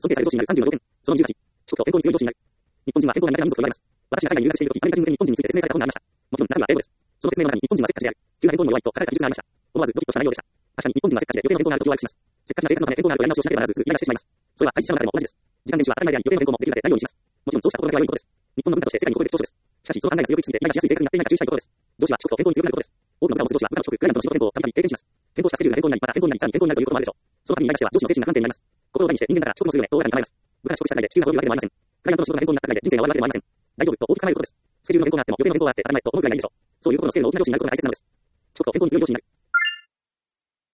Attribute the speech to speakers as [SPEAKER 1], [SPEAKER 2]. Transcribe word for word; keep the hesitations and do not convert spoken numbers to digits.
[SPEAKER 1] 尊敬される上司になるさんじゅうの条件。そのにじゅうはち、四国と健康に強い上司になる。日本人は健康が何が何と言われます。私が海外に留学しているとき、アメリカ人向けに日本人について説明されたことがありました。もちろん、中身は英語です。その説明の中に日本人はせっかちである。急な変更にも弱いと書かれた記述がありました。思わずドキッとした内容でした。確かに日本人はせっかちで予定の変更があると気を悪くします。せっかちな生活のため変更があるとやり直しをしなければならず、イライラしてしまいます。それは会社の中でも同じです。時間厳守は当たり前であり、予定の変更もできるだけないようにします。もちろんそうしたことだけは良いことです。日本の文化として世界に誇れる長所です。しかし、その考えが強くいきすぎてイライラしやすい性格になっていないか注意したいことです。上司は四国と健康に強くなることです。多くの部下を持つ上司は部下の職、クライアントの仕事変更をたびたび経験します。変更したスケジュールが変更になり、また変更になり、さらに変更になるということもあるでしょう。その度にイライラしては上司の精神が不安定になります。心を大にして人間だから四国もするよね、と大らかに甘えます。部下が遅刻した回で地球が滅びるわけでもありません。クライアントの仕事が変更になった回で人生が終わるわけでもありません。大丈夫と大きく考えることです。スケジュールの変更があっても予定の変更があって当たり前と思うくらいないでしょう。そういうことのせいの大きな上司になることが大切なのです。四国と健康に強い上司になる。